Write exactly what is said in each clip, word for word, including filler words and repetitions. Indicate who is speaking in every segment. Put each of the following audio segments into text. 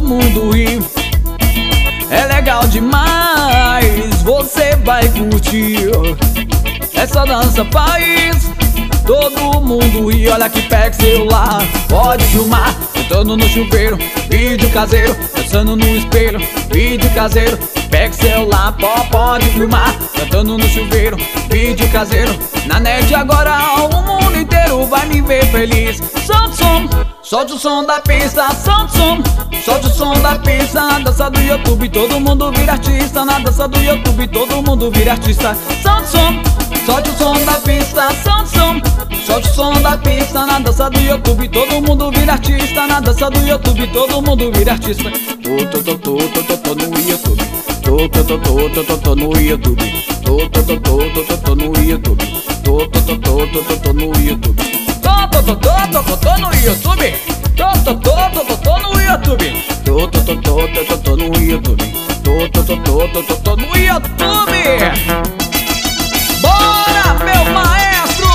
Speaker 1: mundo ri. É legal demais, você vai curtir. Essa dança faz todo mundo ri. Olha que pega celular, pode filmar. Cantando no chuveiro, vídeo caseiro. Dançando no espelho, vídeo caseiro. Pega celular, pode filmar. Cantando no chuveiro, vídeo caseiro. Na net agora o mundo inteiro vai me ver feliz. Solte o som, solte o som da pista. Solte o som, solte o som da pista. Na dança do YouTube todo mundo vira artista. Na dança do YouTube todo mundo vira artista. Solte o som, solte o som da pista. Solte o som, solte o som da pista. Na dança do YouTube todo mundo vira artista. Na dança do YouTube todo mundo vira artista. Tô, tô, tô, tô, tô, tô, tô no YouTube. Tô, tô, tô, tô, tô, tô, tô no YouTube. Tô, tô, tô, tô, tô, tô, tô no YouTube. Tô, tô, tô, tô, tô, tô, tô no YouTube. Tô, tô, tô, tô, tô, tô, tô no YouTube. Tô, tô, tô, tô, tô, tô no YouTube. Tô, tô, tô, tô, tô, tô, tô no YouTube. Tô, tô, tô, tô, tô, tô, tô no YouTube. Bora, meu maestro!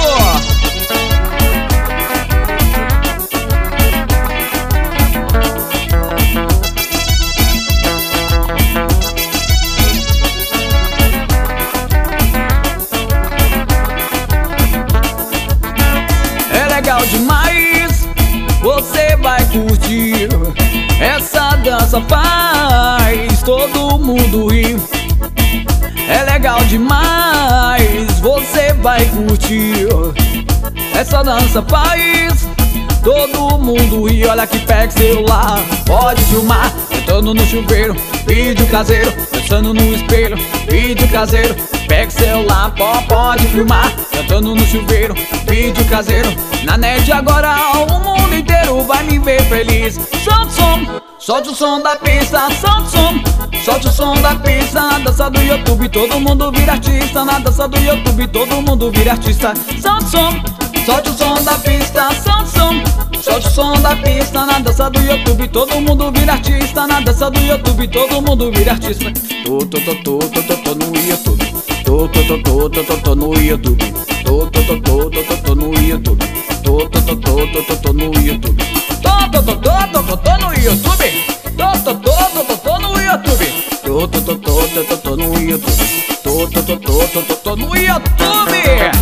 Speaker 1: É legal demais, você vai curtir. Essa dança faz todo mundo rir. É legal demais, você vai curtir. Essa dança faz todo mundo rir. Olha que pega celular, pode filmar. Cantando no chuveiro, vídeo caseiro. Dançando no espelho, vídeo caseiro. Pega celular, pode filmar. Cantando no chuveiro, vídeo caseiro. Na net agora o mundo inteiro vai me ver feliz. Solte o som, solte o som da pista. Solte o som, solte o som da pista. Na dança do YouTube todo mundo vira artista. Na dança do YouTube todo mundo vira artista. Solte o som, solte o som da pista. Solte o som, solte o som da pista. Na dança do YouTube todo mundo vira artista. Na dança do YouTube todo mundo vira artista. Tô, tô, tô, tô, tô, tô, tô no YouTube. Tô, tô, tô, tô, tô, tô, tô no YouTube. Tô, tô, tô, tô, tô, tô, tô no YouTube. Tô, tô, tô, tô, tô, tô, tô no YouTube. Tô, tô, tô, tô, tô, tô, tô no YouTube. Tô, tô, tô, tô, tô, tô no YouTube. Tô, tô, tô, tô, tô, tô, tô no YouTube. Tô, tô, tô, tô, tô, tô, tô no YouTube.